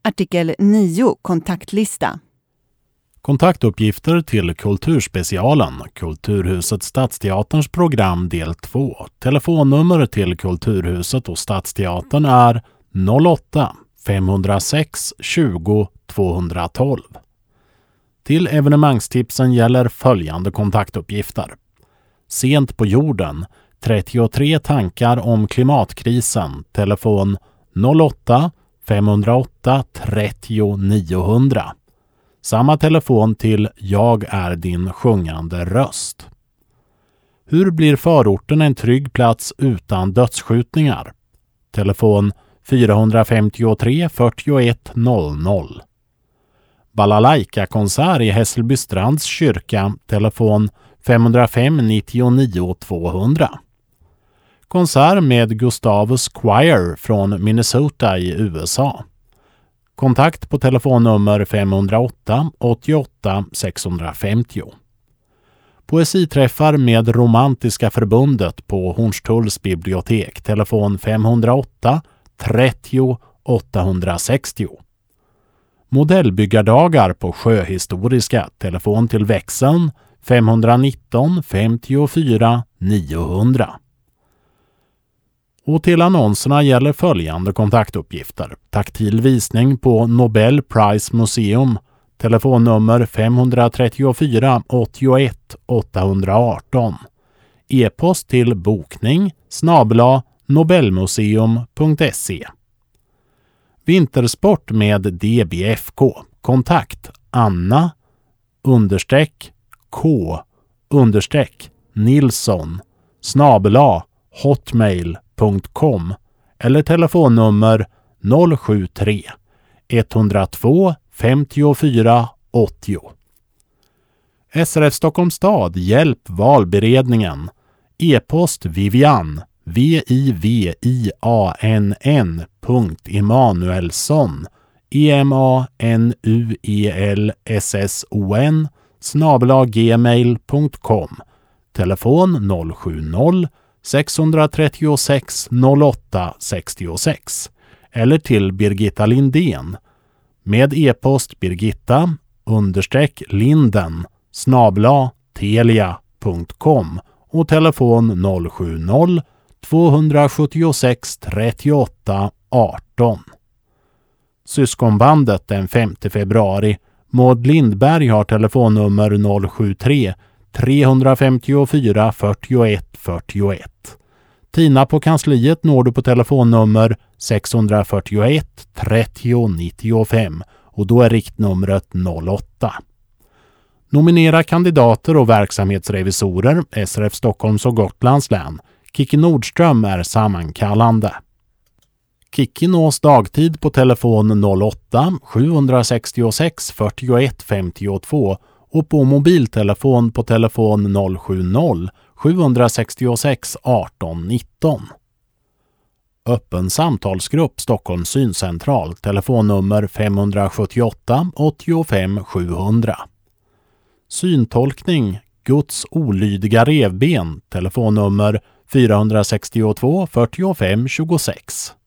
Artikel 9. Kontaktlista. Kontaktuppgifter till Kulturspecialen, Kulturhuset Stadsteaterns program del 2. Telefonnummer till Kulturhuset och Stadsteatern är 08 506 20 212. Till evenemangstipsen gäller följande kontaktuppgifter. Sent på jorden, 33 tankar om klimatkrisen, telefon 08 508 30 900. Samma telefon till Jag är din sjungande röst. Hur blir förorten en trygg plats utan dödsskjutningar? Telefon 453 41 00. Balalaika-konsert i Hässelbystrands kyrka, telefon 505 99 200. Konsert med Gustavus Choir från Minnesota i USA. Kontakt på telefonnummer 508 88 650. Poesiträffar med Romantiska förbundet på Hornstulls bibliotek, telefon 508 30 860. Modellbyggardagar på Sjöhistoriska, telefon till växeln 519 54 900. Och till annonserna gäller följande kontaktuppgifter. Taktil visning på Nobel Prize Museum, telefonnummer 534 81 818. E-post till bokning@nobelmuseum.se. Vintersport med DBFK. Kontakt Anna _K Nilsson @hotmail.com eller telefonnummer 073 102 54 80. SRF Stockholms stad, hjälp valberedningen. E-post Vivian viviann.emanuelsson emanuelsson @gmail.com. Telefon 070 636 08 66 eller till Birgitta Lindén med e-post birgitta_linden @telia.com och telefon 070 276 38 18. Syskonbandet den 5 februari. Maud Lindberg har telefonnummer 073 354 41 41. Tina på kansliet når du på telefonnummer 641 30 95 och då är riktnumret 08. Nominera kandidater och verksamhetsrevisorer, SRF Stockholms och Gotlands län. Kiki Nordström är sammankallande. Kiki nås dagtid på telefon 08 766 41 52 och på mobiltelefon på telefon 070 766 18 19. Öppen samtalsgrupp Stockholms syncentral, telefonnummer 578 85 700. Syntolkning Guds olydiga revben, telefonnummer 462 45 26.